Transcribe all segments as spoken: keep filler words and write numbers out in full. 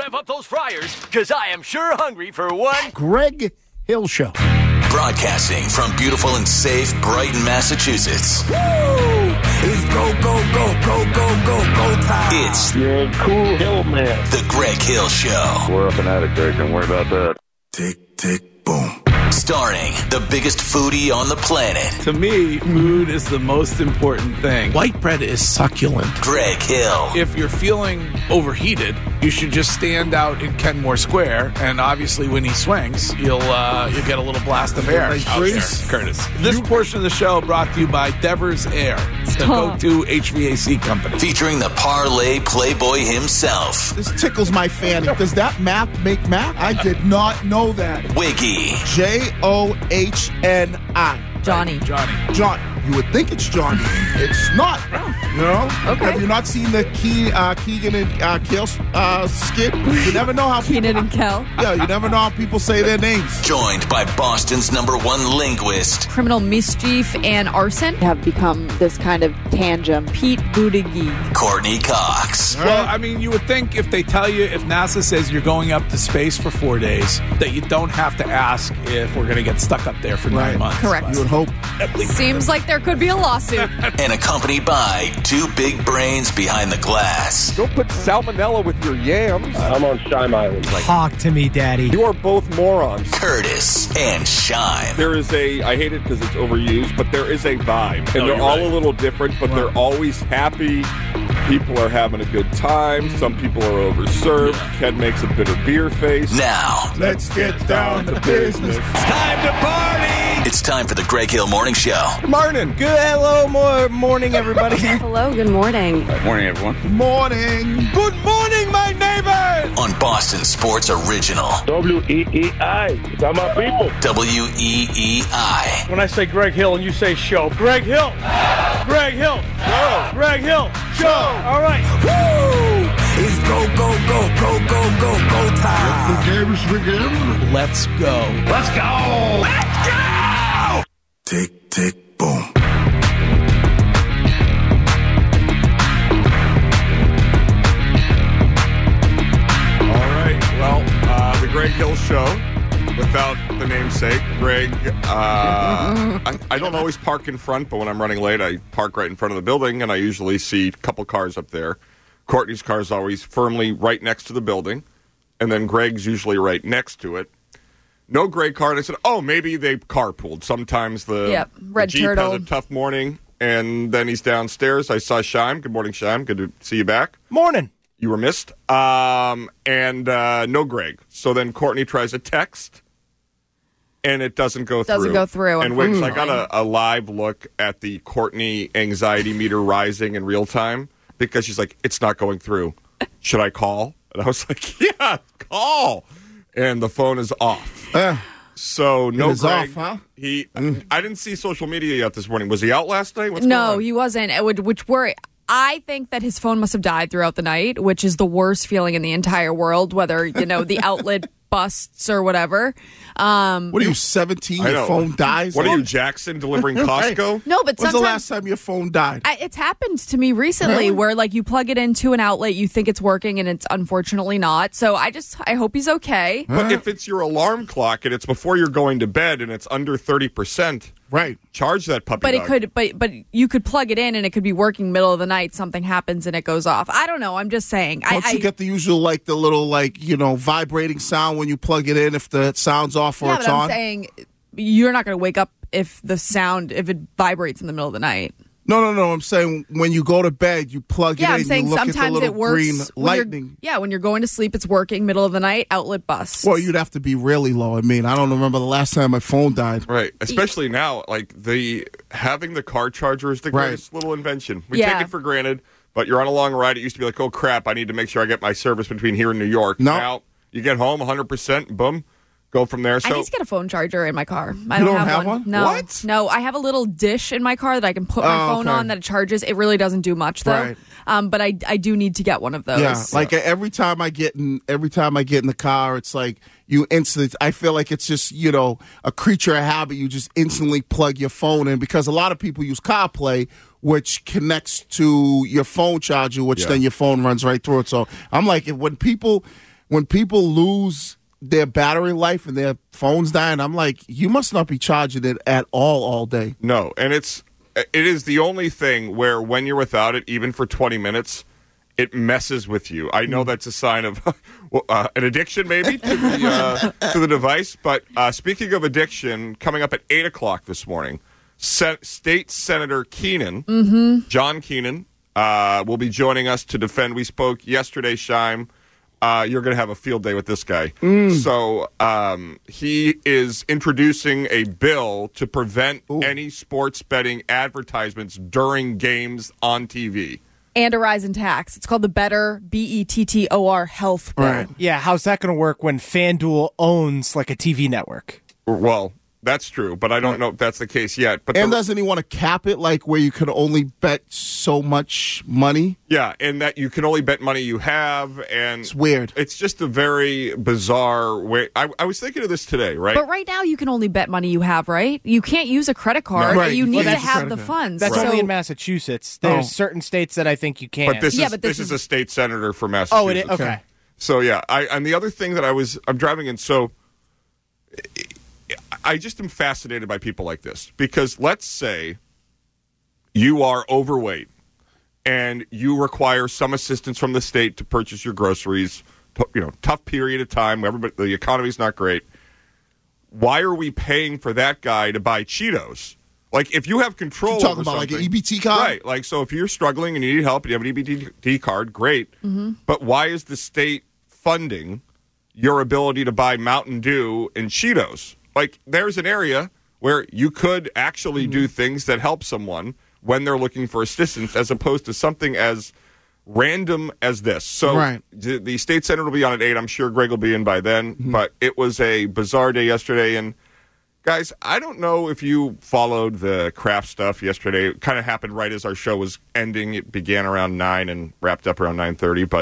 rev up those fryers, because I am sure hungry for one Greg Hill Show. Broadcasting from beautiful and safe Brighton, Massachusetts. Woo! It's go, go, go, go, go, go, go time. It's You're a cool hill man. The Greg Hill Show. We're up and at it, Greg. Don't worry about that. Tick, tick, boom. Starring the biggest foodie on the planet, To me, food is the most important thing. White bread is succulent. Greg Hill. If you're feeling overheated, you should just stand out in Kenmore Square, and obviously when he swings, you'll uh, you'll get a little blast of air Nice out breeze. there, Curtis. This portion of the show brought to you by Devers Air, the go-to H V A C company. Featuring the parlay playboy himself, This tickles my fanny. Does that map make map? I did not know that. Wiggy. J O H N I. Johnny. Johnny. John. You would think it's Johnny. It's not. You know? Okay. Have you not seen the Key, uh, Keegan and uh, Kale uh, skit? You never know how people... Keenan and Kel. Yeah, you never know how people say their names. Joined by Boston's number one linguist, Criminal mischief and arson have become this kind of tangent. Pete Buttigieg. Courtney Cox. Well, I mean, you would think if they tell you, if NASA says you're going up to space for four days, that you don't have to ask if we're going to get stuck up there for nine Right. months. Correct. You would hope. Seems like there could be a lawsuit. And accompanied by two big brains behind the glass. Don't put salmonella with your yams. I'm on Shime Island. Talk to me, Daddy. You are both morons. Curtis and Shime. There is a, I hate it because it's overused, but there is a vibe. And No, they're you're all right. a little different, but they're always happy. People are having a good time. Some people are overserved. Ken makes a bitter beer face. Now, Let's get down to business. time to party. it's time for the Greg Hill Morning Show. Martin. Good hello, more morning, everybody. Hello, good morning. Morning, everyone. Morning. Good morning, my neighbors. On Boston Sports Original, W E E I. Got my people. W E E I. When I say Greg Hill and you say show, Greg Hill, Greg Hill, show, Greg Hill, show. All right. Woo! It's go, go, go, go, go, go, go time. Games begin. Let's go. Let's go. Let's go. Tick, tick, boom. All right. Well, uh, the Greg Hill Show, without the namesake, Greg. Uh, I, I don't always park in front, but when I'm running late, I park right in front of the building, and I usually see a couple cars up there. Courtney's car is always firmly right next to the building, and then Greg's usually right next to it. No Greg car, and I said, oh, maybe they carpooled. Sometimes the, Yep, Red the Jeep Turtle. has a tough morning, and then he's downstairs. I saw Shime. Good morning, Shime. Good to see you back. Morning. You were missed. Um, and uh, no Greg. So then Courtney tries a text, and it doesn't go through. Doesn't go through, And Wiggs, I got unfortunately. a, a live look at the Courtney anxiety meter rising in real time because she's like, it's not going through. Should I call? And I was like, yeah, call. And the phone is off. Uh, So no It is Greg. off, huh? He, I didn't see social media yet this morning. Was he out last night? What's No, going on? he wasn't. It would, which were. I think that his phone must have died throughout the night, which is the worst feeling in the entire world, whether, you know, the outlet busts or whatever. Um, what are you, seventeen? I Your know. phone dies? What are you, Jackson, delivering Costco? no, but When's sometimes the last time your phone died? I, it's happened to me recently Really? where like you plug it into an outlet, you think it's working and it's unfortunately not. So I just, I hope he's okay. But if it's your alarm clock and it's before you're going to bed and it's under thirty percent, Right. charge that puppy But it dog. could, but but you could plug it in and it could be working middle of the night. Something happens and it goes off. I don't know. I'm just saying. Don't I, you I, get the usual, like, the little, like, you know, vibrating sound when you plug it in if the sound's off or yeah, it's but I'm on? saying you're not going to wake up if the sound if it vibrates in the middle of the night. No, no, no. I'm saying when you go to bed, you plug Yeah, it I'm in, saying you look at the sometimes little it works. green when you're- lightning. Yeah, when you're going to sleep, it's working. Middle of the night, outlet busts. Well, you'd have to be really low. I mean, I don't remember the last time my phone died. Right, especially now, like the having the car charger is the Right. greatest little invention. We Yeah. take it for granted, but you're on a long ride. It used to be like, oh crap, I need to make sure I get my service between here and New York. No. Now you get home, one hundred percent, boom, go from there. I So need to get a phone charger in my car. I You don't, don't have, have one? No, What? no. I have a little dish in my car that I can put my Oh, phone okay. on that it charges. It really doesn't do much though. Right. Um, but I I do need to get one of those. Yeah, like every time I get in, every time I get in the car, it's like you instantly. I feel like it's just you know a creature of habit. You just instantly plug your phone in because a lot of people use CarPlay, which connects to your phone charger, which Yeah. then your phone runs right through it. So I'm like, if, when people. when people lose their battery life and their phones dying, I'm like, you must not be charging it at all all day. No, and it's it is the only thing where when you're without it, even for twenty minutes, it messes with you. I know that's a sign of uh, an addiction, maybe, to the, uh, to the device. But uh, speaking of addiction, coming up at eight o'clock this morning, Sen- State Senator Keenan, Mm-hmm. John Keenan, uh, will be joining us to defend. We spoke yesterday, Shime. Uh, you're going to have a field day with this guy. Mm. So um, he is introducing a bill to prevent Ooh. any sports betting advertisements during games on T V. And a rise in tax. It's called the Better, B E T T O R, Health Bill. Right. Yeah, how's that going to work when FanDuel owns like a T V network? Well, that's true, but I don't know if that's the case yet. But and the, doesn't he want to cap it, like where you could only bet so much money? Yeah, and that you can only bet money you have, and it's weird. It's just a very bizarre way. I, I was thinking of this today, right? But right now, you can only bet money you have, right? You can't use a credit card. No, right. You need well, to have the card. funds. That's so, only in Massachusetts. There's oh. certain states that I think you can. But this yeah, is but this, this is, is a state senator for Massachusetts. Oh, it is? Okay. So yeah, I and the other thing that I was I'm driving in. So I just am fascinated by people like this because let's say you are overweight and you require some assistance from the state to purchase your groceries. You know, tough period of time. Everybody, the economy's not great. Why are we paying for that guy to buy Cheetos? Like, if you have control, you're talking over about like an something- E B T card, right? Like, so if you're struggling and you need help and you have an E B T card, great. Mm-hmm. But why is the state funding your ability to buy Mountain Dew and Cheetos? Like, there's an area where you could actually Mm-hmm. do things that help someone when they're looking for assistance, as opposed to something as random as this. So Right. the, the state senator will be on at eight. I'm sure Greg will be in by then. Mm-hmm. But it was a bizarre day yesterday. And, guys, I don't know if you followed the Kraft stuff yesterday. It kind of happened right as our show was ending. It began around nine and wrapped up around nine thirty. But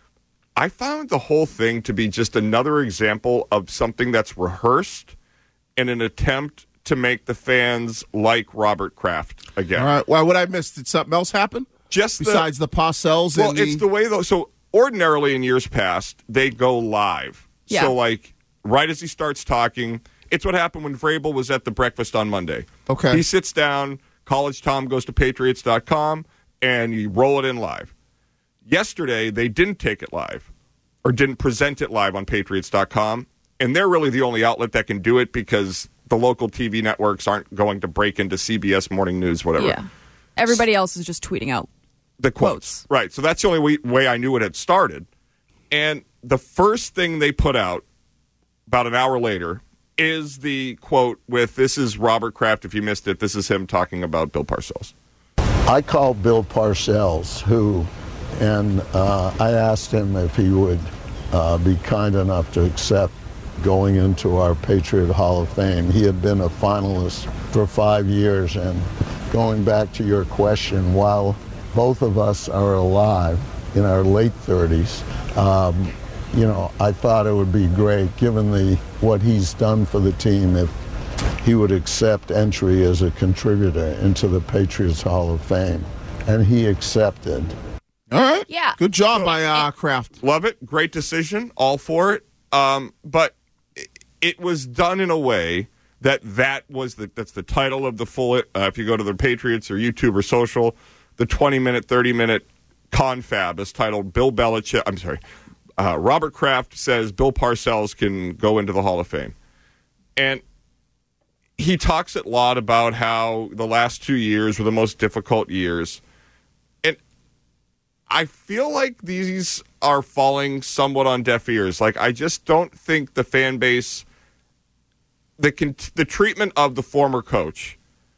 I found the whole thing to be just another example of something that's rehearsed in an attempt to make the fans like Robert Kraft again. All right. Well, what I missed? Did something else happen? Just besides the, the Parcells? Well, and the... it's the way though. So ordinarily in years past, they go live. Yeah. So like right as he starts talking, it's what happened when Vrabel was at the breakfast on Monday. Okay. He sits down. College Tom goes to Patriots dot com and you roll it in live. Yesterday, they didn't take it live or didn't present it live on Patriots dot com. And they're really the only outlet that can do it because the local T V networks aren't going to break into C B S Morning News, whatever. Yeah. Everybody else is just tweeting out the quotes. quotes. Right. So that's the only way, way I knew it had started. And the first thing they put out about an hour later is the quote with, this is Robert Kraft. If you missed it, this is him talking about Bill Parcells. I called Bill Parcells, who, and uh, I asked him if he would uh, be kind enough to accept going into our Patriot Hall of Fame. He had been a finalist for five years, and going back to your question, while both of us are alive in our late thirties, um, you know, I thought it would be great, given the what he's done for the team, if he would accept entry as a contributor into the Patriots Hall of Fame. And he accepted. All right. Yeah. Good job by uh, Kraft. Love it. Great decision. All for it. Um, but it, it was done in a way that that was the that's the title of the full. Uh, if you go to the Patriots or YouTube or social, the twenty minute, thirty minute confab is titled Bill Belichick. I'm sorry. Uh, Robert Kraft says Bill Parcells can go into the Hall of Fame. And he talks a lot about how the last two years were the most difficult years. And I feel like these are falling somewhat on deaf ears. Like, I just don't think the fan base, the the treatment of the former coach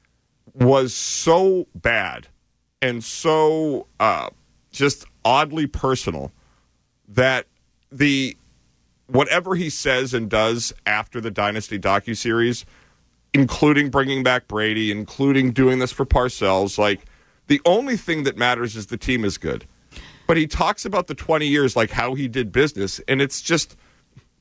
was so bad and so uh, just oddly personal that the whatever he says and does after the Dynasty docuseries, including bringing back Brady, including doing this for Parcells, like, the only thing that matters is the team is good. But he talks about the twenty years, like how he did business, and it's just,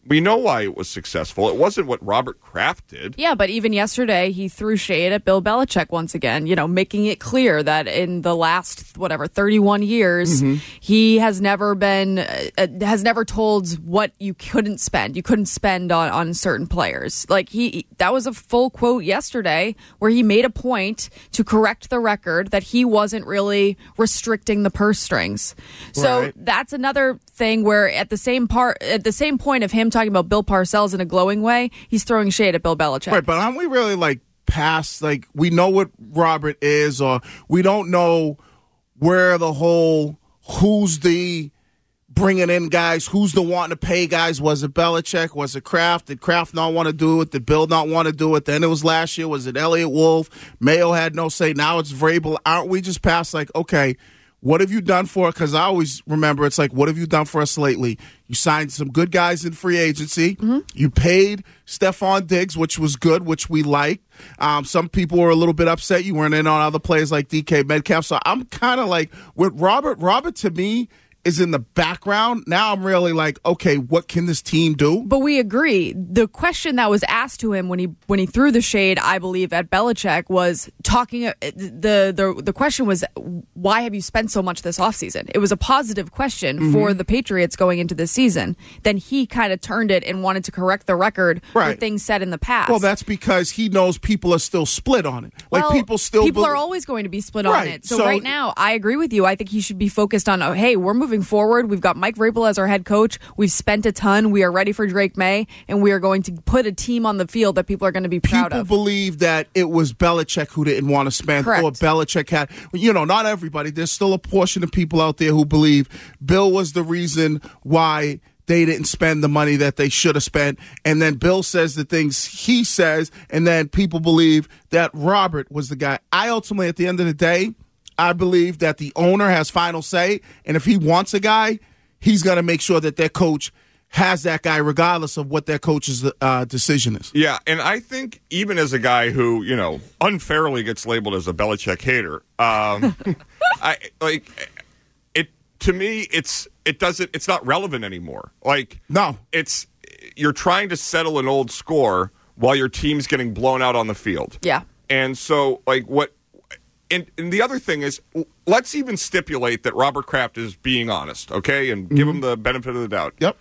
We know why it was successful. It wasn't what Robert Kraft did. Yeah, but even yesterday, he threw shade at Bill Belichick once again, you know, making it clear that in the last, whatever, thirty-one years, mm-hmm. he has never been, uh, has never told what you couldn't spend. You couldn't spend on, on certain players. Like, he, that was a full quote yesterday where he made a point to correct the record that he wasn't really restricting the purse strings. So right. that's another thing where at the same part, at the same point of him talking about Bill Parcells in a glowing way, he's throwing shade at Bill Belichick. Right, but aren't we really like past, like, we know what Robert is, or we don't know where the whole who's the bringing in guys, who's the wanting to pay guys? Was it Belichick? Was it Kraft? Did Kraft not want to do it? Did Bill not want to do it? Then it was last year. Was it Elliott Wolf? Mayo had no say. Now it's Vrabel. Aren't we just past like, okay, what have you done for it? Because I always remember it's like, what have you done for us lately? You signed some good guys in free agency. Mm-hmm. You paid Stephon Diggs, which was good, which we liked. Um, some people were a little bit upset you weren't in on other players like D K Metcalf. So I'm kind of like, with Robert, Robert to me is in the background. Now I'm really like, okay, what can this team do? But we agree. The question that was asked to him when he when he threw the shade, I believe, at Belichick was talking. Uh, the the the question was, why have you spent so much this offseason? It was a positive question mm-hmm. for the Patriots going into this season. Then he kind of turned it and wanted to correct the record right. for things said in the past. Well, that's because he knows people are still split on it. Like well, people still people be- are always going to be split right. on it. So, so right now, I agree with you. I think he should be focused on, oh, hey, we're moving forward. We've got Mike Vrabel as our head coach. We've spent a ton. We are ready for Drake May, and we are going to put a team on the field that people are going to be proud people of. People believe that it was Belichick who didn't want to spend, Correct. or Belichick had. You know, not everybody. There's still a portion of people out there who believe Bill was the reason why they didn't spend the money that they should have spent. And then Bill says the things he says, and then people believe that Robert was the guy. I ultimately, at the end of the day, I believe that the owner has final say, and if he wants a guy, he's going to make sure that their coach has that guy regardless of what their coach's uh, decision is. Yeah, and I think even as a guy who, you know, unfairly gets labeled as a Belichick hater, um, I like it. To me, it's it doesn't it's not relevant anymore. Like no, it's you're trying to settle an old score while your team's getting blown out on the field. Yeah, and so like what. And, and the other thing is, let's even stipulate that Robert Kraft is being honest, okay, and mm-hmm. give him the benefit of the doubt. Yep.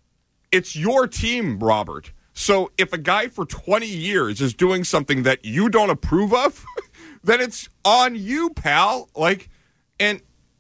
It's your team, Robert. So if a guy for twenty years is doing something that you don't approve of, then it's on you, pal. Like, and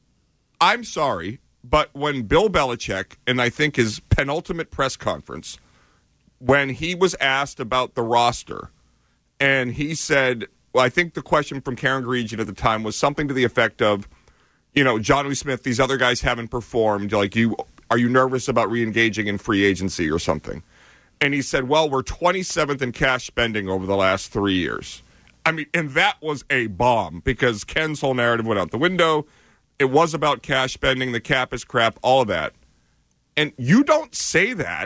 I'm sorry, but when Bill Belichick, and I think his penultimate press conference, when he was asked about the roster, and he said, well, I think the question from Karen Gregian at the time was something to the effect of, you know, Jonnu Smith, these other guys haven't performed. Like, you, are you nervous about re-engaging in free agency or something? And he said, well, we're twenty-seventh in cash spending over the last three years. I mean, and that was a bomb because Ken's whole narrative went out the window. It was about cash spending, the cap is crap, all of that. And you don't say that,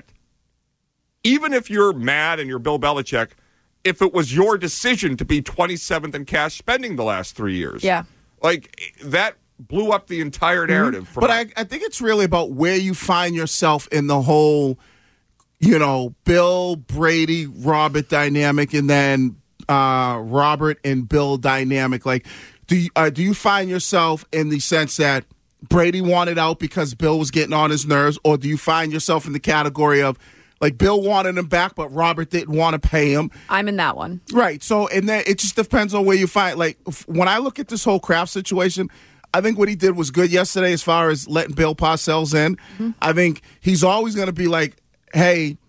even if you're mad and you're Bill Belichick, if it was your decision to be twenty-seventh in cash spending the last three years. Yeah. Like, that blew up the entire narrative. Mm-hmm. But I, I think it's really about where you find yourself in the whole, you know, Bill, Brady, Robert dynamic, and then uh, Robert and Bill dynamic. Like, do you, uh, do you find yourself in the sense that Brady wanted out because Bill was getting on his nerves, or do you find yourself in the category of, like, Bill wanted him back, but Robert didn't want to pay him? I'm in that one. Right. So, and then it just depends on where you find. Like, when I look at this whole Kraft situation, I think what he did was good yesterday as far as letting Bill Parcells in. Mm-hmm. I think he's always going to be like, hey,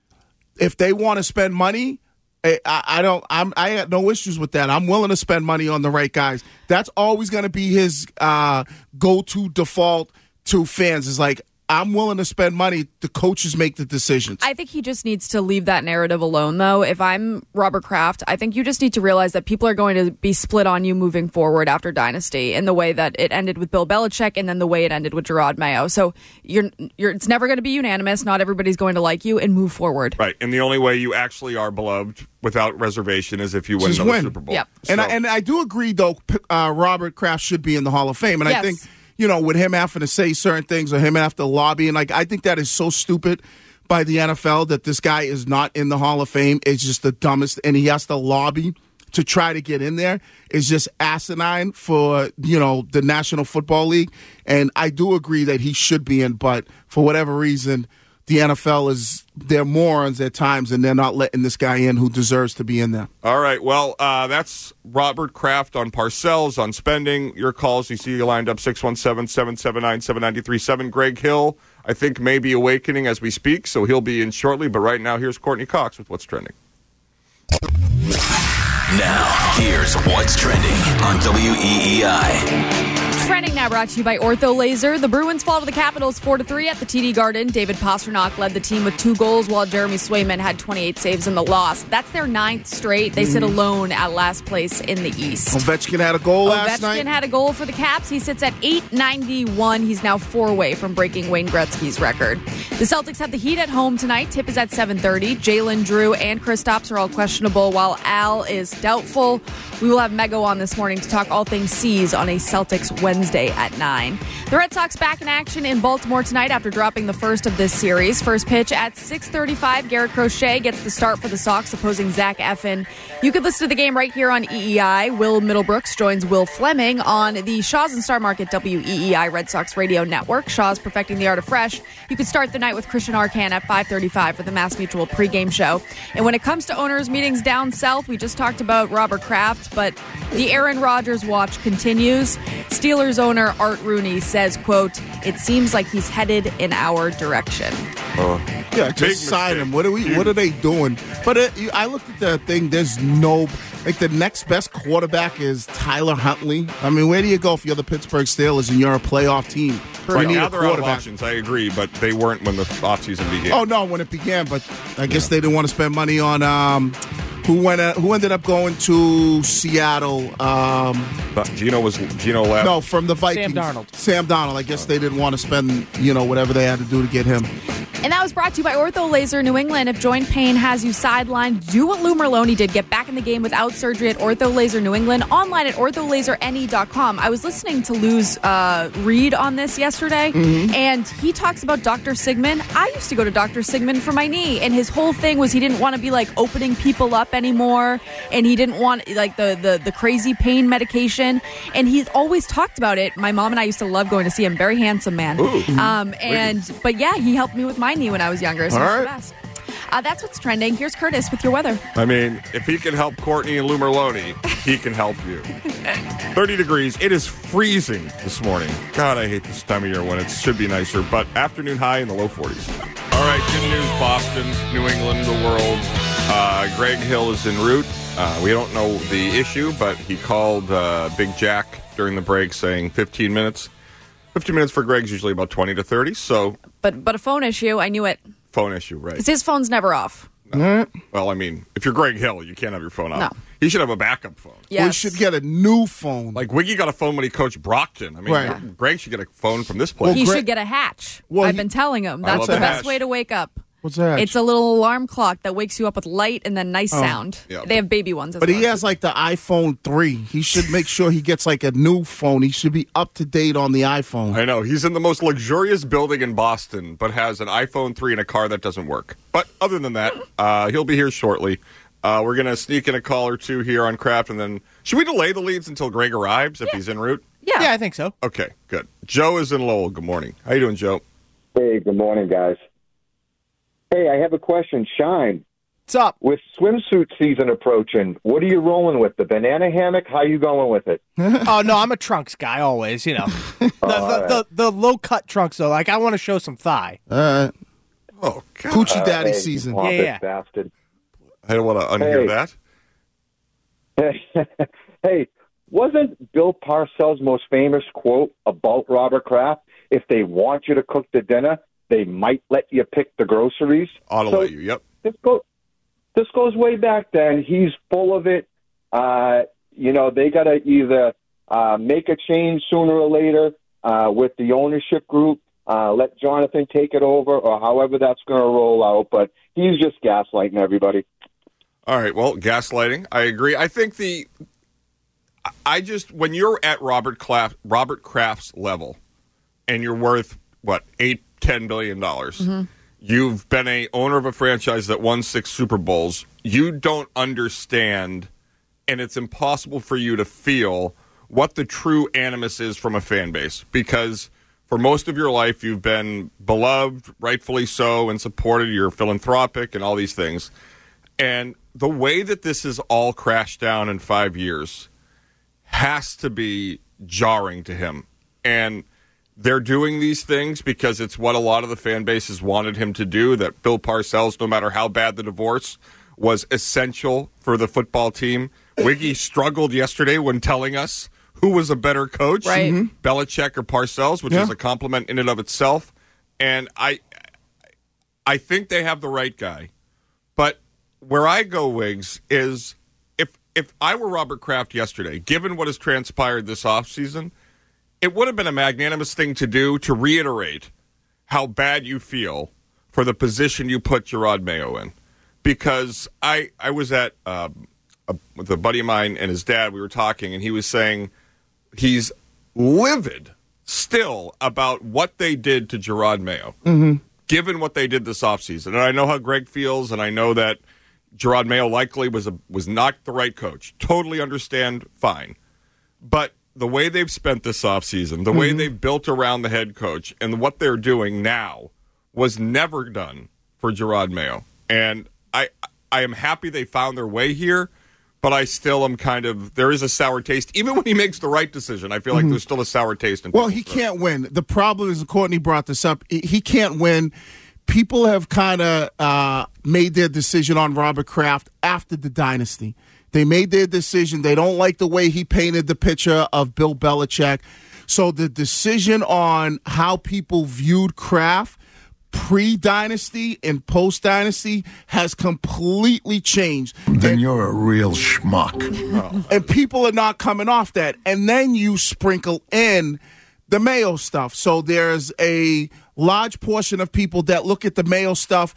if they want to spend money, I, I don't. I'm. I got no issues with that. I'm willing to spend money on the right guys. That's always going to be his uh, go-to default to fans. Is like, I'm willing to spend money. The coaches make the decisions. I think he just needs to leave that narrative alone, though. If I'm Robert Kraft, I think you just need to realize that people are going to be split on you moving forward after Dynasty in the way that it ended with Bill Belichick and then the way it ended with Gerard Mayo. So you're, you're, it's never going to be unanimous. Not everybody's going to like you, and move forward. Right, and the only way you actually are beloved without reservation is if you win Just another win. Super Bowl. Yep. And, So- I, and I do agree, though, uh, Robert Kraft should be in the Hall of Fame. And Yes. I think, you know, with him having to say certain things or him having to lobby, and like, I think that is so stupid. by the N F L that this guy is not in the Hall of Fame is just the dumbest, and he has to lobby to try to get in there is just asinine for, you know, the National Football League. And I do agree that he should be in, but for whatever reason, the N F L is, they're morons at times, and they're not letting this guy in who deserves to be in there. All right, well, uh, that's Robert Kraft on Parcells, on spending. Your calls, you see you lined up, six one seven, seven seven nine, seven nine three seven. Greg Hill, I think, may be awakening as we speak, so he'll be in shortly. But right now, here's Courtney Cox with What's Trending. Now, here's What's Trending on W E E I. Trending now brought to you by Ortho Laser. The Bruins fall to the Capitals four to three at the T D Garden. David Pastrnak led the team with two goals while Jeremy Swayman had twenty-eight saves in the loss. That's their ninth straight. They sit alone at last place in the East. Ovechkin had a goal last night. Ovechkin had a goal for the Caps. He sits at eight ninety-one. He's now four away from breaking Wayne Gretzky's record. The Celtics have the Heat at home tonight. Tip is at seven thirty. Jalen Drew and Kristaps are all questionable, while Al is doubtful. We will have Mego on this morning to talk all things C's on a Celtics Wednesday at nine. The Red Sox back in action in Baltimore tonight after dropping the first of this series. First pitch at six thirty-five. Garrett Crochet gets the start for the Sox, opposing Zach Eflin. You can listen to the game right here on E E I. Will Middlebrooks joins Will Fleming on the Shaw's and Star Market W E E I Red Sox Radio Network. Shaw's perfecting the art of fresh. You can start the night with Christian Arcan at five thirty-five for the Mass Mutual pregame show. And when it comes to owners' meetings down south, we just talked about Robert Kraft, but the Aaron Rodgers watch continues. Steelers owner Art Rooney says, quote, "It seems like he's headed in our direction." Uh, Yeah, just sign him. What are we? What are they doing? But uh, you- I looked at the thing. There's no like the next best quarterback is Tyler Huntley. I mean, where do you go if you're the Pittsburgh Steelers and you're a playoff team? Right You need now, a they're out of quarterback. options. I agree, but they weren't when the offseason began. Oh no, when it began, but I guess they didn't want to spend money on um, who went uh, who ended up going to Seattle. Um, But Gino was Gino left. no, from the Vikings. Sam Darnold. Sam Darnold. I guess they didn't want to spend you know whatever they had to do to get him. And that was brought to you by Ortho Laser New England. If joint pain has you sidelined, do what Lou Merlone did. Get back in the game without surgery at Ortho Laser New England. Online at ortho laser N E dot com. I was listening to Lou's uh, read on this yesterday, Mm-hmm. and he talks about Doctor Sigmund. I used to go to Doctor Sigmund for my knee, and his whole thing was he didn't want to be like opening people up anymore, and he didn't want like the, the, the crazy pain medication. And he's always talked about it. My mom and I used to love going to see him. Very handsome man. Um, and but yeah, he helped me with my knee when I was younger. So All he's the right. best. Uh, that's what's trending. Here's Curtis with your weather. I mean, if he can help Courtney and Lou Merlone, he can help you. thirty degrees. It is freezing this morning. God, I hate this time of year when it should be nicer, but afternoon high in the low forties. All right, good news, Boston, New England, the world. Uh, Greg Hill is en route. Uh, we don't know the issue, but he called uh, Big Jack during the break saying fifteen minutes. fifteen minutes for Greg's usually about twenty to thirty, so But but a phone issue, I knew it. phone issue, right? 'Cause his phone's never off. Well, I mean, if you're Greg Hill, you can't have your phone off. No. He should have a backup phone. Yes. We should get a new phone. Like Wiggy got a phone when he coached Brockton. I mean, Right. Greg should get a phone from this place. he Gre- should get a hatch. Well, I've he- been telling him. I That's love the the best hatch. way to wake up. What's that? It's a little alarm clock that wakes you up with light and then nice sound. Yeah. They have baby ones as But well. he has like the iPhone three. He should make sure he gets like a new phone. He should be up to date on the iPhone. I know. He's in the most luxurious building in Boston, but has an iPhone three and a car that doesn't work. But other than that, uh, he'll be here shortly. Uh, we're going to sneak in a call or two here on Kraft, and then should we delay the leads until Greg arrives if he's en route? yeah. Yeah, I think so. Okay, good. Joe is in Lowell. Good morning. How you doing, Joe? Hey, good morning, guys. Hey, I have a question. Shine, What's up? with swimsuit season approaching, what are you rolling with? The banana hammock? How you going with it? Oh no, I'm a trunks guy always. You know, the, the, right. the, the low cut trunks though. Like I want to show some thigh. All right. Oh, God. Coochie Uh, Daddy hey, season. pompous Yeah, yeah. bastard. I don't want to unhear Hey. that. Hey, wasn't Bill Parcells' most famous quote about Robert Kraft, if they want you to cook the dinner, they might let you pick the groceries? Ought to So- let you. Yep. This, go, this goes way back then. He's full of it. Uh, you know, they got to either uh, make a change sooner or later uh, with the ownership group, uh, let Jonathan take it over, or however that's going to roll out. But he's just gaslighting everybody. All right. Well, gaslighting. I agree. I think the. I just when you're at Robert Kraft, Robert Kraft's level, and you're worth what eight, ten billion dollars, You've been a owner of a franchise that won six Super Bowls. You don't understand, and it's impossible for you to feel what the true animus is from a fan base, because for most of your life you've been beloved, rightfully so, and supported. You're philanthropic and all these things. And the way that this has all crashed down in five years has to be jarring to him. And they're doing these things because it's what a lot of the fan bases wanted him to do, that Bill Parcells, no matter how bad the divorce, was essential for the football team. Wiggy struggled yesterday when telling us who was a better coach, right. mm-hmm. Belichick or Parcells, which yeah. is a compliment in and of itself. And I, I think they have the right guy. But where I go, Wiggs, is if if I were Robert Kraft yesterday, given what has transpired this offseason, it would have been a magnanimous thing to do to reiterate how bad you feel for the position you put Jerod Mayo in. Because I I was at uh, a, with a buddy of mine and his dad, we were talking, and he was saying he's livid still about what they did to Jerod Mayo, mm-hmm. given what they did this offseason. And I know how Greg feels, and I know that Jerod Mayo likely was a, was not the right coach. Totally understand, fine. But the way they've spent this offseason, the mm-hmm. way they've built around the head coach, and what they're doing now was never done for Jerod Mayo. And I I am happy they found their way here, but I still am kind of, there is a sour taste. Even when he makes the right decision, I feel like mm-hmm. there's still a sour taste. In well, he can't win. The problem is, Courtney brought this up, he can't win. People have kind of uh, made their decision on Robert Kraft after the dynasty. They made their decision. They don't like the way he painted the picture of Bill Belichick. So the decision on how people viewed Kraft pre-dynasty and post-dynasty has completely changed. Then and, you're a real schmuck. Oh. And people are not coming off that. And then you sprinkle in the Mayo stuff. So there's a large portion of people that look at the Mayo stuff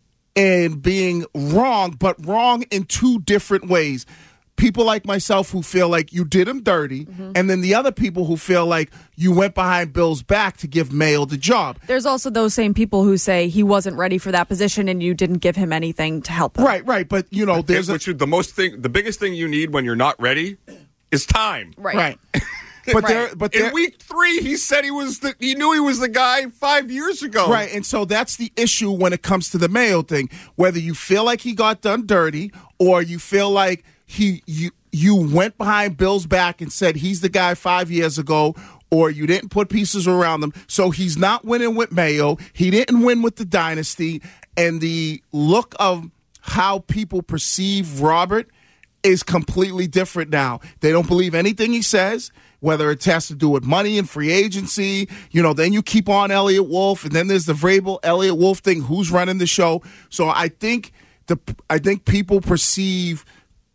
and being wrong, but wrong in two different ways. People like myself who feel like you did him dirty, mm-hmm. and then the other people who feel like you went behind Bill's back to give Mayo the job. There's also those same people who say he wasn't ready for that position and you didn't give him anything to help him. Right, right. But, you know, there's Which a, the most thing, the biggest thing you need when you're not ready is time. Right. Right. But right. there, but there, in week three, he said he was the, he knew he was the guy five years ago. Right, and so that's the issue when it comes to the Mayo thing. Whether you feel like he got done dirty, or you feel like he you you went behind Bill's back and said he's the guy five years ago, or you didn't put pieces around him. So he's not winning with Mayo. He didn't win with the dynasty, and the look of how people perceive Robert is completely different now. They don't believe anything he says, whether it has to do with money and free agency. You know, then you keep on Elliot Wolf, and then there's the Vrabel Elliot Wolf thing. Who's running the show? So I think the I think people perceive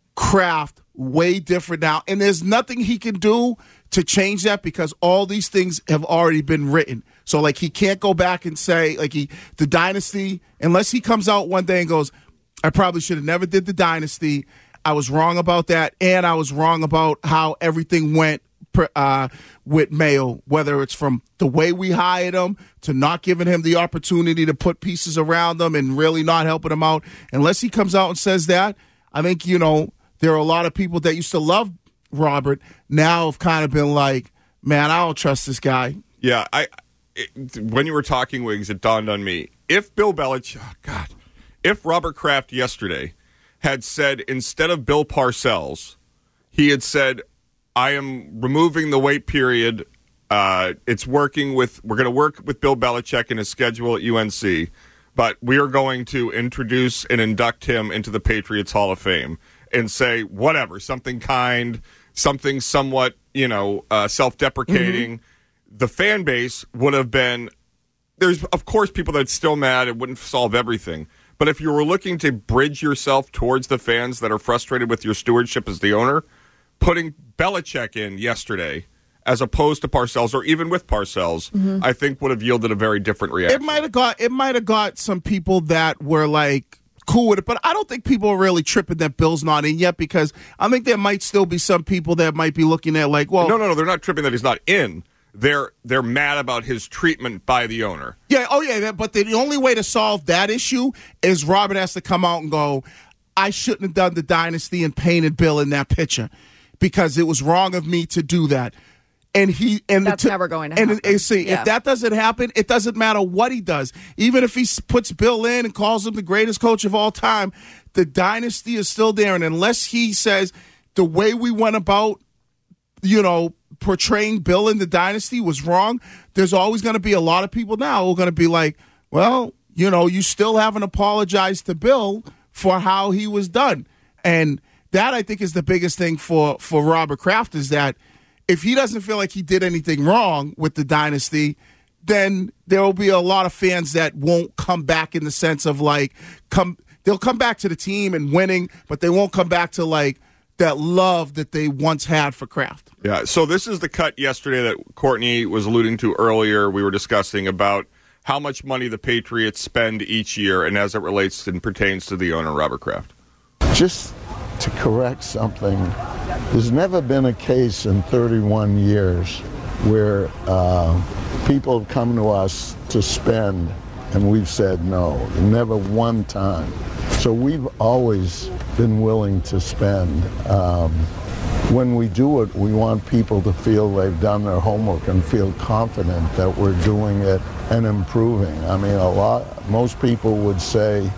Kraft way different now, and there's nothing he can do to change that because all these things have already been written. So like he can't go back and say like he the dynasty, unless he comes out one day and goes, I probably should have never did the dynasty. I was wrong about that, and I was wrong about how everything went uh, with Mayo, whether it's from the way we hired him to not giving him the opportunity to put pieces around him and really not helping him out. Unless he comes out and says that, I think, you know, there are a lot of people that used to love Robert now have kind of been like, man, I don't trust this guy. Yeah, I. It, when you were talking, Wiggs, it dawned on me. If Bill Belichick, oh God, if Robert Kraft yesterday had said, instead of Bill Parcells, he had said, I am removing the wait period. Uh, it's working with, we're going to work with Bill Belichick and his schedule at U N C, but we are going to introduce and induct him into the Patriots Hall of Fame and say, whatever, something kind, something somewhat, you know, uh, self-deprecating. Mm-hmm. The fan base would have been, there's, of course, people that's still mad. It wouldn't solve everything. But if you were looking to bridge yourself towards the fans that are frustrated with your stewardship as the owner, putting Belichick in yesterday as opposed to Parcells, or even with Parcells, mm-hmm. I think would have yielded a very different reaction. It might have got it might have got some people that were like cool with it, but I don't think people are really tripping that Bill's not in yet, because I think there might still be some people that might be looking at like, well, no, no, no, they're not tripping that he's not in. they're they're mad about his treatment by the owner. Yeah, oh yeah, that- but the, the only way to solve that issue is Robert has to come out and go, I shouldn't have done the dynasty and painted Bill in that picture because it was wrong of me to do that. And he and That's the, never going to and, happen. And see, Yeah. if that doesn't happen, it doesn't matter what he does. Even if he s- puts Bill in and calls him the greatest coach of all time, the dynasty is still there. And unless he says the way we went about, you know, portraying Bill in the dynasty was wrong, there's always going to be a lot of people now who are going to be like, well, you know, you still haven't apologized to Bill for how he was done. And that, I think, is the biggest thing for, for Robert Kraft is that if he doesn't feel like he did anything wrong with the dynasty, then there will be a lot of fans that won't come back in the sense of like, come, they'll come back to the team and winning, but they won't come back to like that love that they once had for Kraft. Yeah, so this is the cut yesterday that Courtney was alluding to earlier. We were discussing about how much money the Patriots spend each year and as it relates and pertains to the owner, Robert Kraft. Just to correct something, there's never been a case in thirty-one years where uh, people have come to us to spend and we've said no. Never one time. So we've always been willing to spend. Um, when we do it, we want people to feel they've done their homework and feel confident that we're doing it and improving. I mean, a lot, most people would say,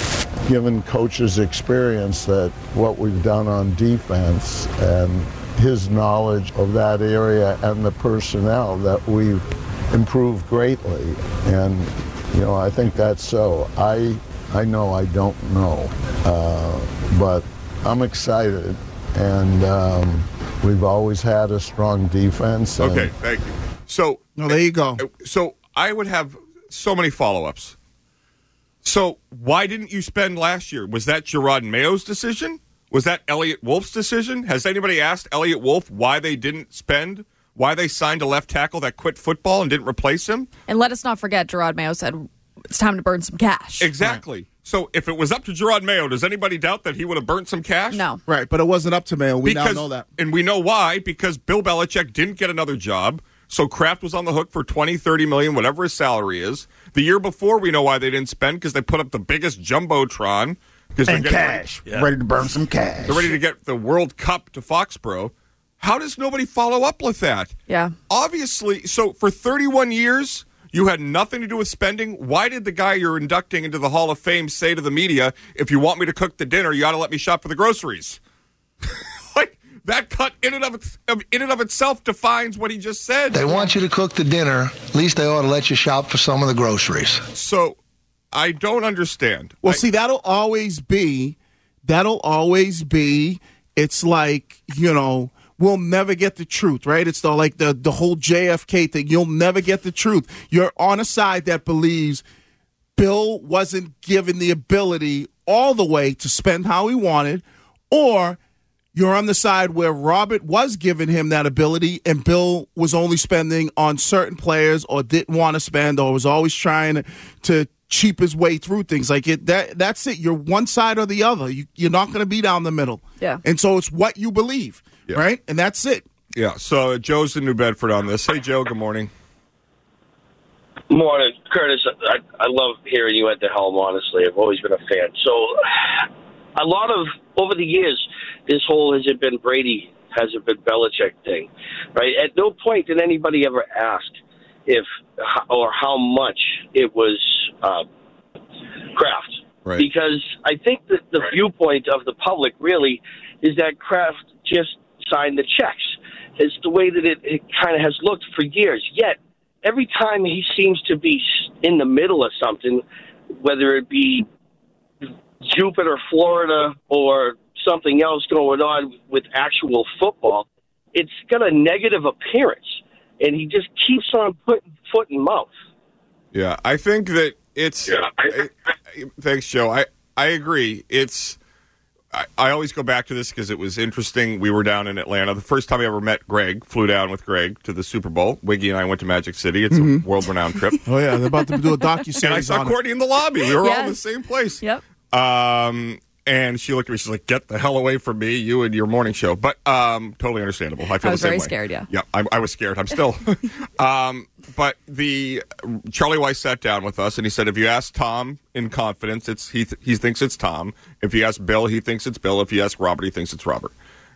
given coach's experience, that what we've done on defense and his knowledge of that area and the personnel, that we've improved greatly. And, you know, I think that's so. I I know I don't know, uh, but I'm excited. And um, we've always had a strong defense. And Okay, thank you. So, no, there you go. So I would have so many follow-ups. So why didn't you spend last year? Was that Gerard Mayo's decision? Was that Elliott Wolf's decision? Has anybody asked Elliott Wolf why they didn't spend, why they signed a left tackle that quit football and didn't replace him? And let us not forget, Gerard Mayo said it's time to burn some cash. Exactly. Right. So if it was up to Gerard Mayo, does anybody doubt that he would have burnt some cash? No. Right, but it wasn't up to Mayo. We because, now know that. And we know why, because Bill Belichick didn't get another job. So Kraft was on the hook for twenty, thirty million, whatever his salary is. The year before, we know why they didn't spend, because they put up the biggest jumbotron. And cash. Ready, yeah. ready to burn some cash. They're ready to get the World Cup to Foxborough. How does nobody follow up with that? Yeah. Obviously, so for thirty-one years, you had nothing to do with spending. Why did the guy you're inducting into the Hall of Fame say to the media, if you want me to cook the dinner, you got to let me shop for the groceries? Like, that cut in and, of its, in and of itself defines what he just said. They want you to cook the dinner. At least they ought to let you shop for some of the groceries. So, I don't understand. Well, I, see, that'll always be, that'll always be, it's like, you know, we'll never get the truth, right? It's the, like the, the whole J F K thing. You'll never get the truth. You're on a side that believes Bill wasn't given the ability all the way to spend how he wanted, or you're on the side where Robert was giving him that ability and Bill was only spending on certain players or didn't want to spend or was always trying to, to cheap his way through things. Like it, that, that's it. You're one side or the other. You, you're not going to be down the middle. Yeah. And so it's what you believe, yeah. right? And that's it. Yeah. So Joe's in New Bedford on this. Hey, Joe, good morning. Morning, Curtis. I, I love hearing you at the helm, honestly. I've always been a fan. So a lot of, over the years, this whole has it been Brady, has it been Belichick thing, right? At no point did anybody ever ask if or how much it was uh, Kraft. Right. Because I think that the right. viewpoint of the public really is that Kraft just signed the checks. It's the way that it, it kind of has looked for years. Yet, every time he seems to be in the middle of something, whether it be Jupiter, Florida, or something else going on with actual football, it's got a negative appearance, and he just keeps on putting foot in mouth. Yeah, I think that it's... Yeah, I, I, thanks, Joe. I, I agree. It's... I, I always go back to this because it was interesting. We were down in Atlanta. The first time I ever met Greg, flew down with Greg to the Super Bowl. Wiggy and I went to Magic City. It's mm-hmm. a world-renowned trip. Oh, yeah. They're about to do a docuseries. And I saw on Courtney it. in the lobby. We were yes. all in the same place. Yep. Um, And she looked at me. She's like, "Get the hell away from me, you and your morning show." But um, totally understandable. I feel I was the same very way. scared, yeah. Yeah, I, I was scared. I'm still. um, but the Charlie Weiss sat down with us, and he said, "If you ask Tom in confidence, it's he th- he thinks it's Tom. If you ask Bill, he thinks it's Bill. If you ask Robert, he thinks it's Robert."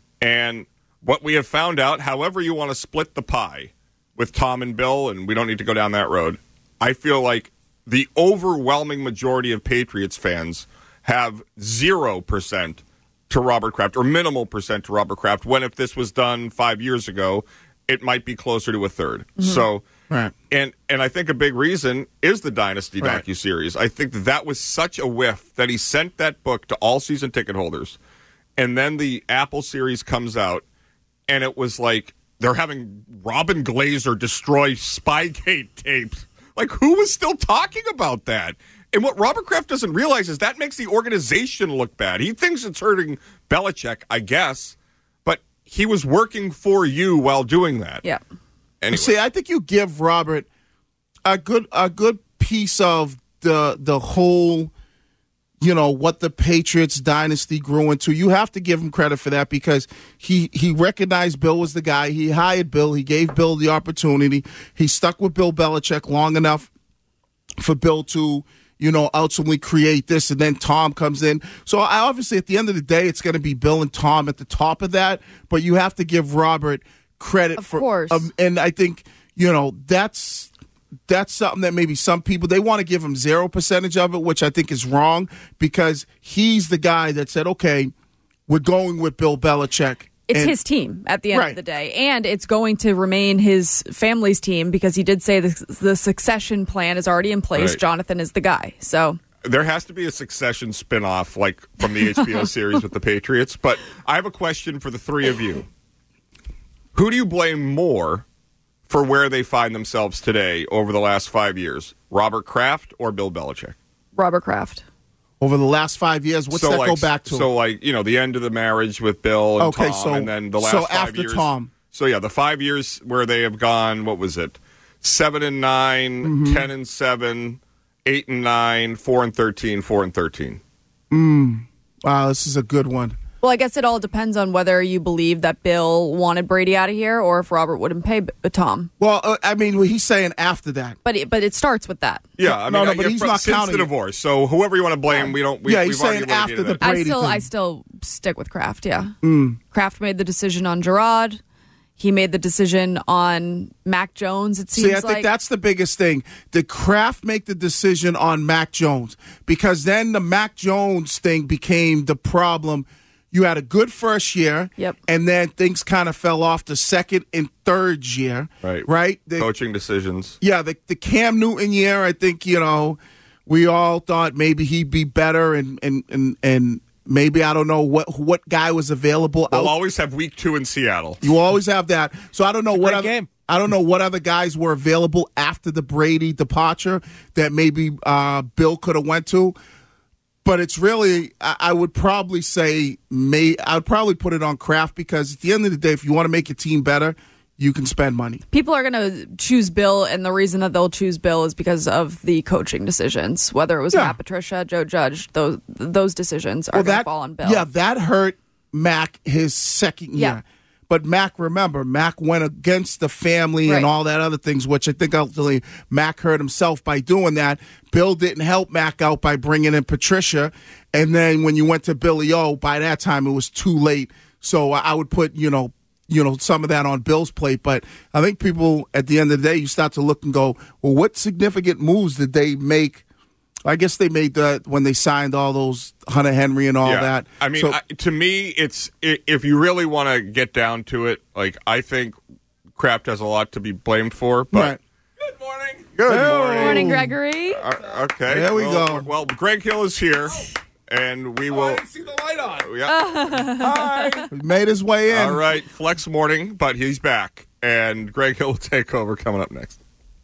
And what we have found out, however you want to split the pie with Tom and Bill, and we don't need to go down that road, I feel like the overwhelming majority of Patriots fans have zero percent to Robert Kraft, or minimal percent to Robert Kraft, when if this was done five years ago, it might be closer to a third. Mm-hmm. So, right. and and I think a big reason is the Dynasty right. docuseries. I think that, that was such a whiff that he sent that book to all season ticket holders, and then the Apple series comes out, and it was like they're having Robin Glazer destroy Spygate tapes. Like, who was still talking about that? And what Robert Kraft doesn't realize is that makes the organization look bad. He thinks it's hurting Belichick, I guess, but he was working for you while doing that. Yeah. Anyway. See, I think you give Robert a good a good piece of the the whole, you know, what the Patriots dynasty grew into. You have to give him credit for that because he he recognized Bill was the guy. He hired Bill. He gave Bill the opportunity. He stuck with Bill Belichick long enough for Bill to, you know, ultimately create this, and then Tom comes in. So I, obviously, at the end of the day, it's going to be Bill and Tom at the top of that, but you have to give Robert credit of for, course. Um, and I think, you know, that's that's something that maybe some people, they want to give him zero percentage of it, which I think is wrong, because he's the guy that said, okay, we're going with Bill Belichick. It's and, his team at the end right. of the day, and it's going to remain his family's team because he did say the, the succession plan is already in place. Right. Jonathan is the guy. So there has to be a Succession spinoff, like from the H B O series with the Patriots. But I have a question for the three of you. Who do you blame more for where they find themselves today over the last five years? Robert Kraft or Bill Belichick? Robert Kraft. Over the last five years, what's so that like, go back to? So, like, you know, the end of the marriage with Bill and okay, Tom, so, and then the last so five after years. Tom. So, yeah, the five years where they have gone, what was it? Seven and nine, mm-hmm. ten and seven, eight and nine, four and thirteen, four and thirteen. Mm. Wow, this is a good one. Well, I guess it all depends on whether you believe that Bill wanted Brady out of here or if Robert wouldn't pay B- Tom. Well, uh, I mean, he's saying after that. But it, but it starts with that. Yeah, I mean, no, no, I, but he's not since counting the divorce. So whoever you want to blame, we don't. We, yeah, he's we've already saying after the that. Brady I still thing. I still stick with Kraft. Yeah, mm. Kraft made the decision on Gerard. He made the decision on Mac Jones, it seems See, I like. think that's the biggest thing. Did Kraft make the decision on Mac Jones? Because then the Mac Jones thing became the problem. You had a good first year, yep. and then things kind of fell off the second and third year. Right. Right? The, Coaching decisions. Yeah, the, the Cam Newton year, I think, you know, we all thought maybe he'd be better, and and, and, and maybe, I don't know, what what guy was available. We'll out. always have week two in Seattle. You always have that. So I don't know what other, game. I don't know what other guys were available after the Brady departure that maybe uh, Bill could have went to. But it's really, I, I would probably say, may I would probably put it on Kraft, because at the end of the day, if you want to make your team better, you can spend money. People are going to choose Bill, and the reason that they'll choose Bill is because of the coaching decisions. Whether it was Yeah. Matt Patricia, Joe Judge, those those decisions are Well, going to that fall on Bill. yeah, that hurt Mac his second year. Yeah. But Mac, remember, Mac went against the family Right. and all that other things, which I think ultimately Mac hurt himself by doing that. Bill didn't help Mac out by bringing in Patricia. And then when you went to Billy O, by that time it was too late. So I would put, you know, you know, some of that on Bill's plate. But I think people, at the end of the day, you start to look and go, well, what significant moves did they make? I guess they made that when they signed all those Hunter Henry and all yeah. that. I mean, So- I, to me, it's i- if you really want to get down to it, like, I think Kraft has a lot to be blamed for. But Right. good morning. Good morning, Gregory. Uh, okay. There we well, go. Well, Greg Hill is here, and we will. I didn't see the light on. Yeah. Hi. He made his way in. All right, flex morning, but he's back, and Greg Hill will take over coming up next.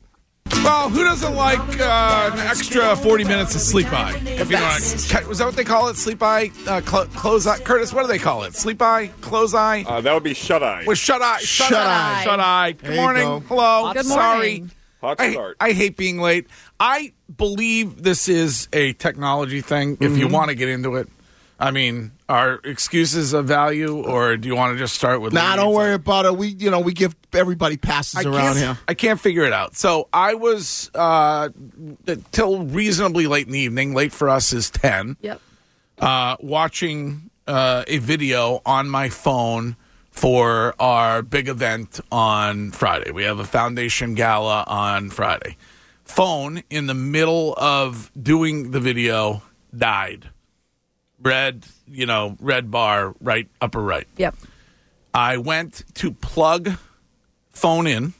Well, who doesn't like uh, an extra forty minutes of sleep eye? If you know what, was that what they call it? Sleep eye, uh, cl- close eye. Curtis, what do they call it? Sleep eye, close eye. Uh, that would be shut eye. With shut eye, shut, Shut eye, eye. shut eye. There Good you morning. go. Hello. Good Sorry. morning. Hot I, start. I hate being late. I believe this is a technology thing. If you want to get into it, I mean, are excuses of value, or do you want to just start with? Nah, don't worry about it. We, you know, we give everybody passes I around can't- here. I can't figure it out. So I was uh, till reasonably late in the evening. Late for us is ten. Yep. Uh, watching uh, a video on my phone for our big event on Friday. We have a foundation gala on Friday. Phone in the middle of doing the video died. Red, you know, red bar, right, upper right. Yep. I went to plug phone in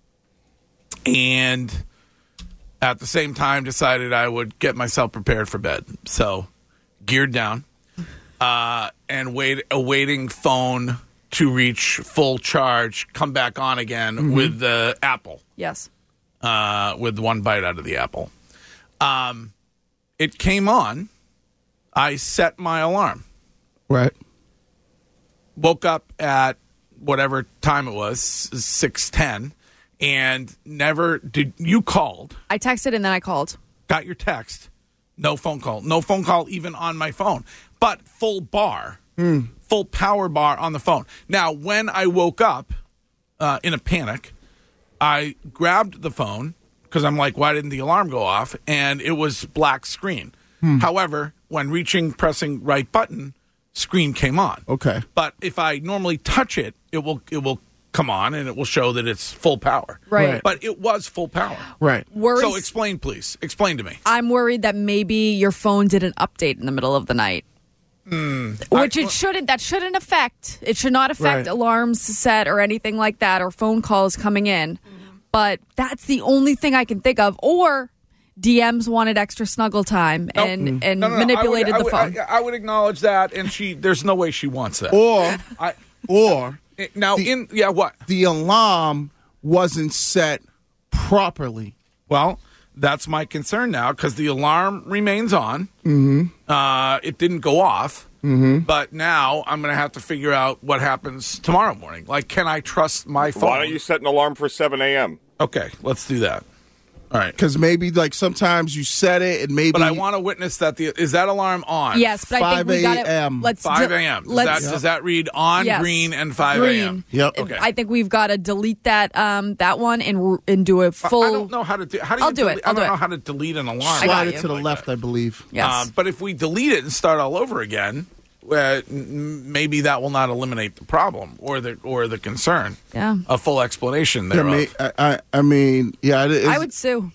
and at the same time decided I would get myself prepared for bed. So geared down uh, and wait, awaiting phone to reach full charge, come back on again Mm-hmm. with the apple. Yes. Uh, with one bite out of the apple. Um, it came on. I set my alarm. Right. Woke up at whatever time it was, six ten, and never did. You called, I texted and then I called. got your text, no phone call, no phone call even on my phone, but full bar, full power bar on the phone. Now, when I woke up uh, in a panic, I grabbed the phone because I'm like, why didn't the alarm go off? And it was black screen. However, when reaching, pressing right button, screen came on. Okay. But if I normally touch it, it will it will come on and it will show that it's full power. Right. Right. But it was full power. Right. Worries- So explain, please. Explain to me. I'm worried that maybe your phone did an update in the middle of the night. Which it shouldn't. That shouldn't affect. It should not affect Right. alarms set or anything like that, or phone calls coming in. But that's the only thing I can think of. Or D Ms wanted extra snuggle time and and No, no, no. manipulated I would, the I would, phone. I, I would acknowledge that, and she. There's no way she wants that. Or, I, or now in yeah what the alarm wasn't set properly. Well, that's my concern now because the alarm remains on. Mm-hmm. Uh, it didn't go off. Mm-hmm. But now I'm going to have to figure out what happens tomorrow morning. Like, can I trust my phone? Why don't you set an alarm for seven a.m.? Okay, let's do that. All right. Because maybe, like, sometimes you set it and maybe. But I want to witness that. The is that alarm on? Yes, but I think we got it. Let's five do- a.m. Does let's- that, does that read on Yes. green and five Green. a.m.? Yep. Okay. I think we've got to delete that um, that one and r- and do a full. I don't know how to do. How do you I'll do delete, it. I'll I don't do know it. how to delete an alarm. I got slide you. it to the left, I believe. Yes. Um, but if we delete it and start all over again, uh, n- maybe that will not eliminate the problem or the or the concern. Yeah. A full explanation Yeah, thereof. may, I, I, I mean, yeah, it is. I would sue.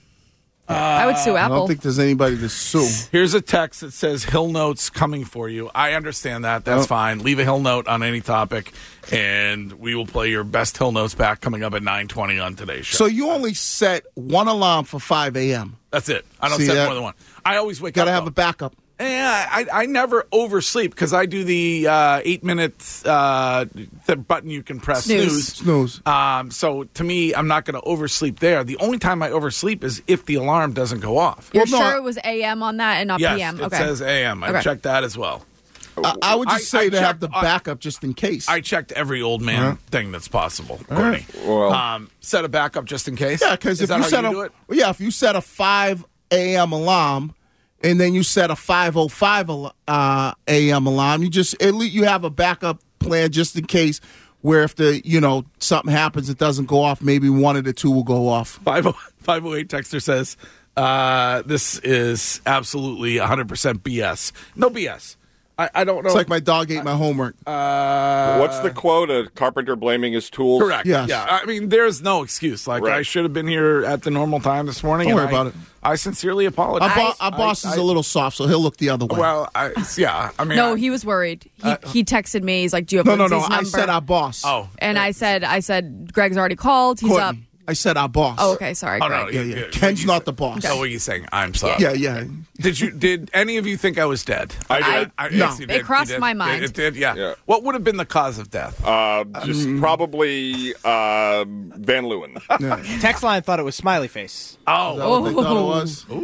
I would sue I Apple. don't think there's anybody to sue. Here's a text that says Hill Notes coming for you. I understand that. That's Oh. fine. Leave a Hill Note on any topic, and we will play your best Hill Notes back coming up at nine twenty on today's show. So you only set one alarm for five a.m. That's it. I don't See set that? more than one. I always wake Got to up. have though. a backup. Yeah, I, I never oversleep because I do the uh, eight minutes uh, the button you can press Snooze. snooze. Snooze. Um, so to me, I'm not going to oversleep there. The only time I oversleep is if the alarm doesn't go off. You're Well, no, sure it was A M on that and not Yes, P M? it Okay. says A M. I Okay. checked that as well. I, I would just I- say I to have the checked- I- backup just in case. I checked every old man Uh-huh. thing that's possible, Courtney. Well- um, set a backup just in case. yeah, because Is if that you how set you a do it? well, yeah, if you set a five a.m. alarm and then you set a five oh five uh, a m alarm, you just at least you have a backup plan just in case. Where if the you know something happens, it doesn't go off. Maybe one of the two will go off. five oh eight texter says, uh, this is absolutely one hundred percent B S. No B S. I, I don't know. It's like my dog ate my homework. Uh, What's the quote? A carpenter blaming his tools? Correct. Yes. Yeah. I mean, there's no excuse. Like, Right. I should have been here at the normal time this morning. Don't and worry I, about it. I sincerely Our, apologize. bo- our boss I- is I- a little soft, so he'll look the other way. Well, I, yeah. I mean, No, I- he was worried. He Uh, he texted me. He's like, "Do you have no, no, no. Lindsay's I number?" said our boss. Oh. and I said, "I said Greg's already called. He's up." Courtney. I said our boss. Oh, okay. Sorry, Oh, Greg. no. Yeah, you- yeah. you- Ken's you not said- the boss. Oh, what are you saying? I'm sorry. Yeah, yeah. Did you? Did any of you think I was dead? I did. I, No. yes, you It did. You crossed did. my mind. It, it did. Yeah. Yeah. What would have been the cause of death? Uh, just probably uh, Van Leeuwen. Text line thought it was smiley face. oh, Is that what they thought it was? Ooh.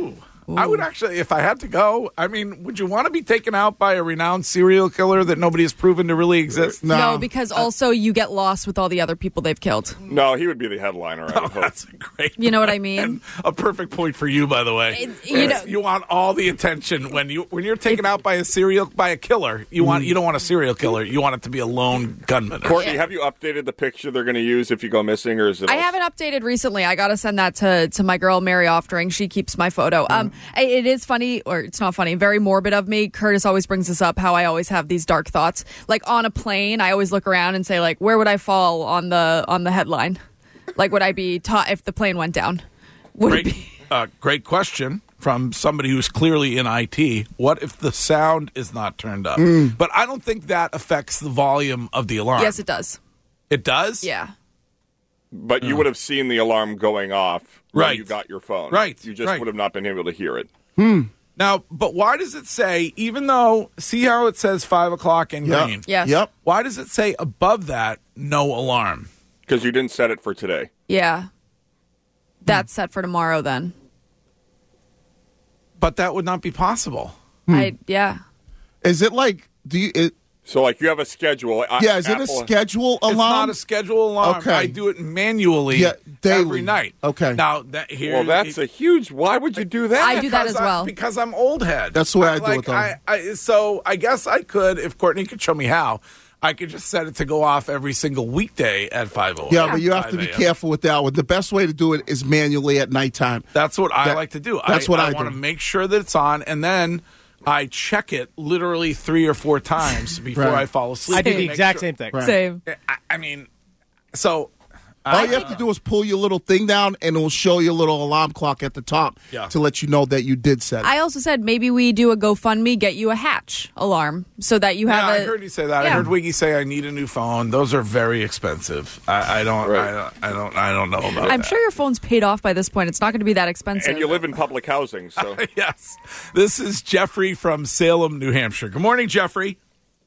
I would actually, if I had to go, I mean, would you want to be taken out by a renowned serial killer that nobody has proven to really exist? No, no because also you get lost with all the other people they've killed. No, he would be the headliner. I oh, that's a great. You know what I mean? And a perfect point for you, by the way. It, you know, you want all the attention when you when you're taken out by a serial by a killer. You want you don't want a serial killer. You want it to be a lone gunman. Courtney, have you updated the picture they're going to use if you go missing, or is it? I all... haven't updated recently. I got to send that to to my girl Mary Oftering. She keeps my photo. Um, it is funny, or it's not funny. Very morbid of me. Curtis always brings this up. How I always have these dark thoughts. Like on a plane, I always look around and say, like, where would I fall on the on the headline? Like, would I be taught if the plane went down? Would great, it be? Uh, great question from somebody who's clearly in I T. What if the sound is not turned up? Mm. But I don't think that affects the volume of the alarm. Yes, it does. It does? Yeah. But you would have seen the alarm going off when Right. you got your phone. Right, You just right. would have not been able to hear it. Hmm. Now, but why does it say, even though, see how it says five o'clock in Yep. green? Yes. Yep. Why does it say above that, no alarm? Because you didn't set it for today. Yeah. That's set for tomorrow then. But that would not be possible. I yeah. Is it like, do you, it, So, like, you have a schedule. I- yeah, is it a Apple- schedule alarm? It's not a schedule alarm. Okay. I do it manually Yeah, daily. every night. Okay. Now, that here. Well, that's a huge. Why would you do that? I do that because as well. I, because I'm old head. That's the way I do like, it, though. I, I, so I guess I could, if Courtney could show me how, I could just set it to go off every single weekday at five oh eight. Yeah, but you have to be careful with that one. The best way to do it is manually at nighttime. That's what I That- like to do. That's I, what I, I want do. to make sure that it's on, and then I check it literally three or four times before Right. I fall asleep. I do to the make exact sure- same thing. Right. Same. I, I mean, so All I, you have to do is pull your little thing down, and it will show your little alarm clock at the top Yeah. to let you know that you did set it. I also said maybe we do a GoFundMe, get you a Hatch alarm so that you Yeah, have I a. heard you say that. I Yeah. heard Wiggy say I need a new phone. Those are very expensive. I, I don't. I don't. I don't. I don't know about. I'm that. sure your phone's paid off by this point. It's not going to be that expensive. And you live in public housing, so. Yes. This is Jeffrey from Salem, New Hampshire. Good morning, Jeffrey.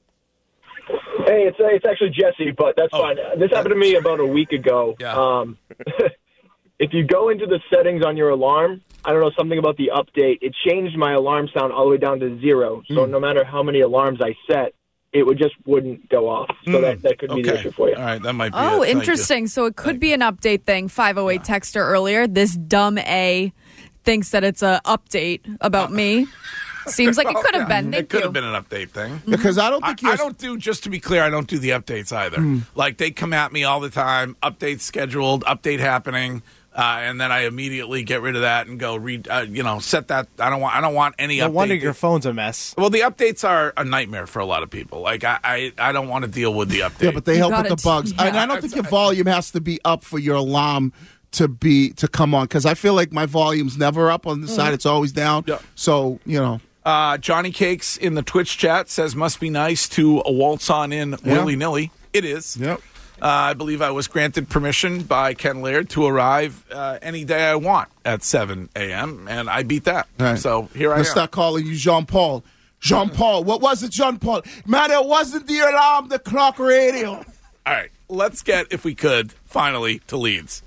Hey, it's it's actually Jesse, but that's Oh. fine. This happened to me about a week ago. Yeah. Um, if you go into the settings on your alarm, I don't know, something about the update, it changed my alarm sound all the way down to zero. So no matter how many alarms I set, it would just wouldn't go off. So that, that could be the Okay. issue for you. All right, that might be. Oh, it. Thank you. interesting. So it could be an update thing. five oh eight texter earlier. This dumb A thinks that it's a update about me. Seems like it could have been. It Thank could you. have been an update thing. Because I don't I, think you. I don't do, just to be clear, I don't do the updates either. Like, they come at me all the time, update scheduled, update happening, uh, and then I immediately get rid of that and go read, uh, you know, set that. I don't want I don't want any No update. wonder your phone's a mess. Well, the updates are a nightmare for a lot of people. Like, I, I, I don't want to deal with the update. Yeah, but they help got with the it. bugs. Yeah. And I don't think your volume has to be up for your alarm to be to come on. Because I feel like my volume's never up on the side; it's always down. Yeah. So you know. Uh, Johnny Cakes in the Twitch chat says, must be nice to waltz on in Yeah. willy-nilly. It is. Yep. Uh, I believe I was granted permission by Ken Laird to arrive uh, any day I want at seven a.m., and I beat that. All right. So here I Let's am. start calling you Jean Paul. Jean Paul. What was it, Jean Paul? Man, it wasn't the alarm, the clock radio. All right. Let's get, if we could, finally to Leeds.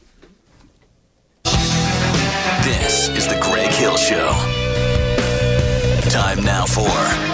This is the Greg Hill Show. Time now for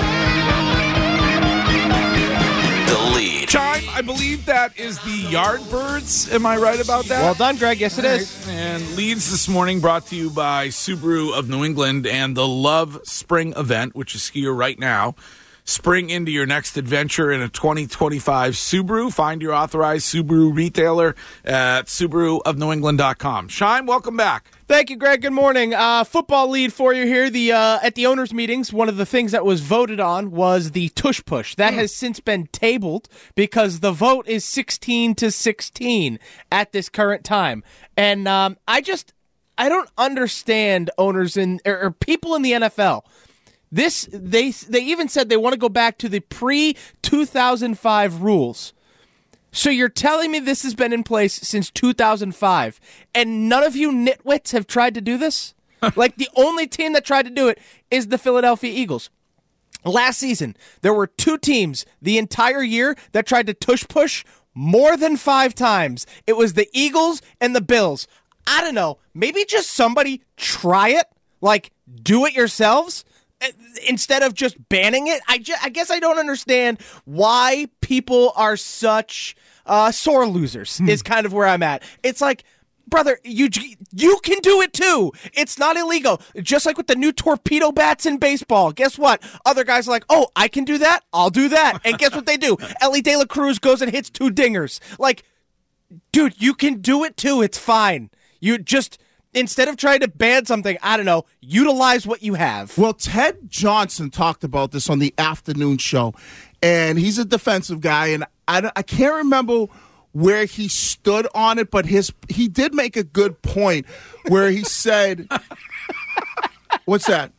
The Lead. Chime, I believe that is the Yardbirds. Am I right about that? Well done, Greg. Yes, it is. And Leads this morning brought to you by Subaru of New England and the Love Spring event, which is here right now. Spring into your next adventure in a twenty twenty-five Subaru. Find your authorized Subaru retailer at Subaru of New England dot com. Shine, welcome back. Thank you, Greg. Good morning. Uh, football lead for you here. The uh, at the owners' meetings, one of the things that was voted on was the tush push. That has since been tabled because the vote is sixteen to sixteen at this current time. And um, I just I don't understand owners in or, or people in the N F L. This they they even said they want to go back to the pre two thousand five rules. So you're telling me this has been in place since two thousand five, and none of you nitwits have tried to do this? Like, the only team that tried to do it is the Philadelphia Eagles. Last season, there were two teams the entire year that tried to tush push more than five times. It was the Eagles and the Bills. I don't know. Maybe just somebody try it. Like, do it yourselves instead of just banning it. I, ju- I guess I don't understand why people are such uh, sore losers Hmm. is kind of where I'm at. It's like, brother, you you can do it too. It's not illegal. Just like with the new torpedo bats in baseball. Guess what? Other guys are like, oh, I can do that? I'll do that. And guess what they do? Ellie De La Cruz goes and hits two dingers. Like, dude, you can do it too. It's fine. You just... Instead of trying to ban something, I don't know, utilize what you have. Well, Ted Johnson talked about this on the afternoon show, and he's a defensive guy, and I, don't- I can't remember where he stood on it, but his he did make a good point where he said, what's that?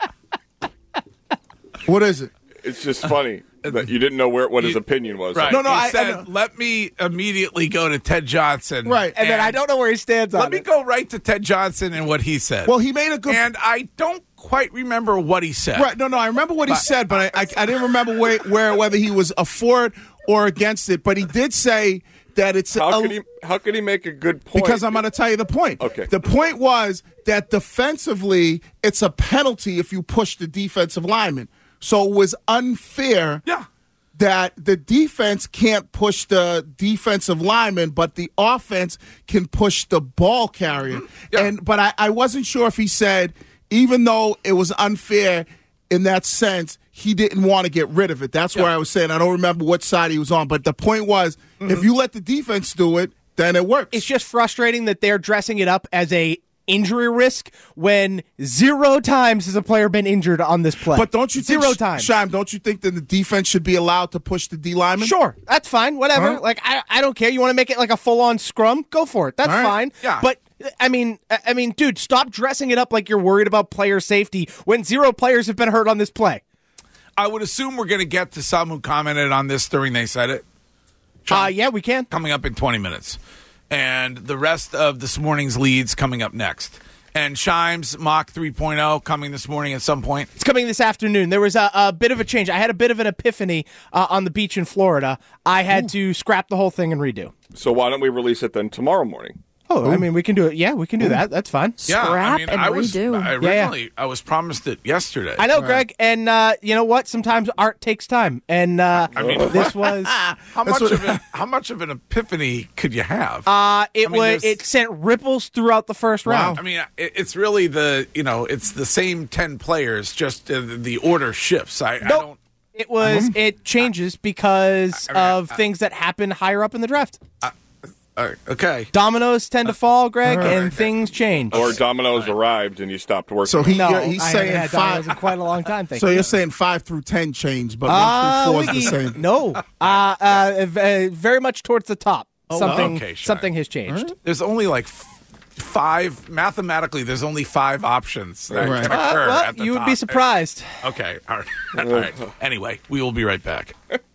What is it? It's just funny that you didn't know where what his opinion was. Right. No, no, He I- I said, know. let me immediately go to Ted Johnson. Right. And, then I don't know where he stands on Let me it. go right to Ted Johnson and what he said. Well, he made a good And I don't quite remember what he said. Right, no, no, I remember what he said, but I, I, I didn't remember where, where whether he was a for it or against it. But he did say that it's How a- could he? How could he make a good point? because I'm going to tell you the point. Okay. The point was that defensively, it's a penalty if you push the defensive lineman. So it was unfair. Yeah. That the defense can't push the defensive lineman, but the offense can push the ball carrier. Yeah. And but I, I wasn't sure if he said, even though it was unfair in that sense, he didn't want to get rid of it. That's Yeah. where I was saying I don't remember what side he was on. But the point was, if you let the defense do it, then it works. It's just frustrating that they're dressing it up as a injury risk when zero times has a player been injured on this play. But don't you zero think, times? Shime, don't you think that the defense should be allowed to push the D lineman? Sure, that's fine. Whatever. Huh? Like I, I don't care. You want to make it like a full-on scrum? Go for it. That's All right. fine. Yeah. But I mean, I I mean, dude, stop dressing it up like you're worried about player safety when zero players have been hurt on this play. I would assume we're going to get to some who commented on this during They Said It. Uh, yeah, we can. Coming up in twenty minutes. And the rest of this morning's leads coming up next. And Shime's Mock three point oh coming this morning at some point. It's coming this afternoon. There was a, a bit of a change. I had a bit of an epiphany uh, on the beach in Florida. I had to scrap the whole thing and redo. So why don't we release it then tomorrow morning? Oh, I mean, we can do it. Yeah, we can do that. That's fine. Yeah, I Scrap mean, and I was, redo. I Yeah, yeah. originally, I was promised it yesterday. I know, Greg, and uh, you know what? Sometimes art takes time, and uh, I mean, this was how much of an, how much of an epiphany could you have? uh, it I mean, was there's- it sent ripples throughout the first round. I mean, it, it's really the you know, it's the same ten players, just uh, the order shifts. I, I Nope. don't. It was it changes because I mean, of I- things that happen higher up in the draft. Uh, okay. Dominoes tend to fall, Greg, All right. and things change. Or Domino's arrived and you stopped working. So he, no, you're- he's I saying haven't had Dominoes five. in quite a long time. Thank So you. you're saying five through ten change, but Uh, one through four is the we- same. No, uh, uh, v- uh, very much towards the top. something okay, sure. something has changed. There's only like f- five mathematically. There's only five options that Right. can Uh, occur well, at the you would top. be surprised. Okay. All right. All right. Anyway, we will be right back.